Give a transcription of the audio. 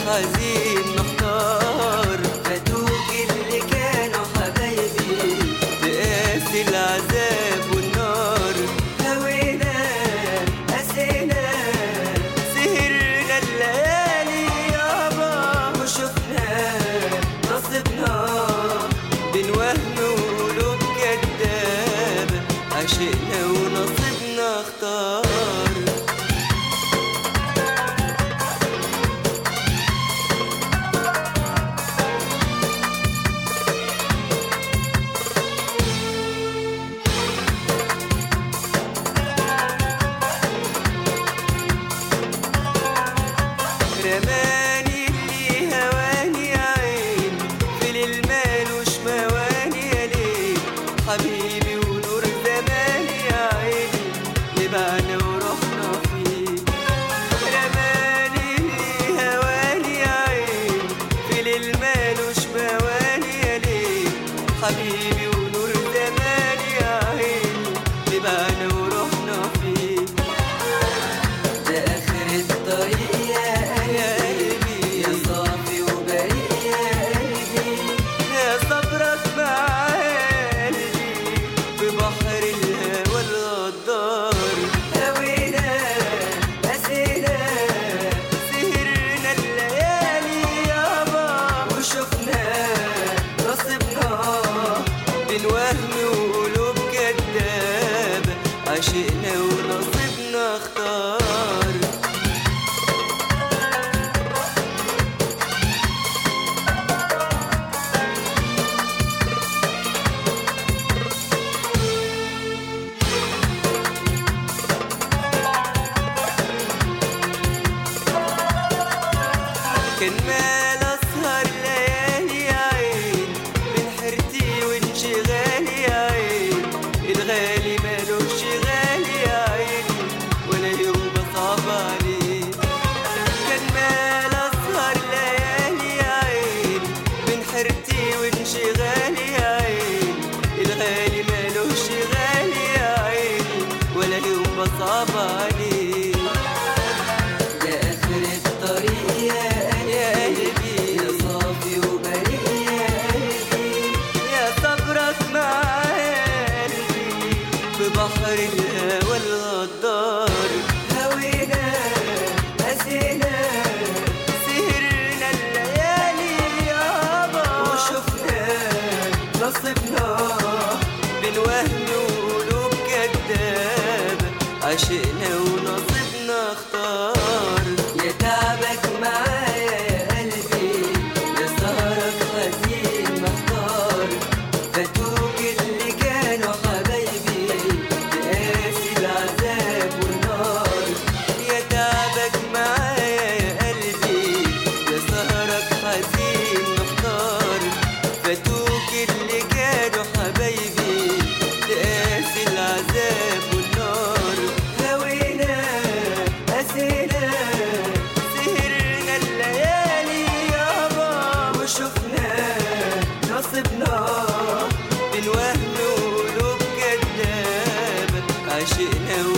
حزين محتار، فاتوك اللي كانوا حبايبي بقاسي العذاب والنار. هوينا قسينا سهرنا الليالي يابا وشفنا نصيبنا بين وهم وقلوب كدابة، عشقنا ونصيبنا اختار. رماني اللي هواني يا عين في ليل مالوش مواني يا ليل، حبيبي ونور زماني يا عيني لبعنا ورحنا فيه. رماني اللي هواني يا عين في ليل مالوش مواني يا ليل، حبيبي ونور زماني يا عيني لبعنا ورحنا فيه. ده آخر الطريق يا قلبي يا صافي وبريء يا قلبي، يا صبرك مع قلبي ببحر الهوى الغدار. هوينا قسينا سهرنا الليالي يابا وشفنا نصيبنا بين وهم وقلوب كدابة، عشقنا ونصيبنا اختار. كان مال اسهر ليالي يا عين من حيرتي وانشغالي يا عين، الغالي مالوش غالي يا عيني ولا يوم بصعب عليه. كان مال اسهر ليالي يا عين من حيرتي وانشغالي يا عين، الغالي مالوش غالي يا عيني ولا يوم بصعب عليه. ده آخر الطريق يا قلبي يا صافي وبريء يا قلبي، يا صبرك مع قلبي ببحر الهوى الغدار. هوينا قسينا سهرنا الليالي يابا وشفنا نصيبنا بين وهم وقلوب كدابة، عشقنا ونصيبنا اختار. يا تعبك معايا يا قلبي يا سهرك حزين محتار، فاتوك اللي كانوا حبايبي بقاسي العذاب والنار. يا تعبك معايا يا قلبي يا سهرك حزين محتار، فاتوك اللي كانوا حبايبي تقاسي العذاب والنار. هوينا قسينا سهرنا الليالي يابا وشفنا نصيبنا بين وهم وقلوب كدابة، عشقنا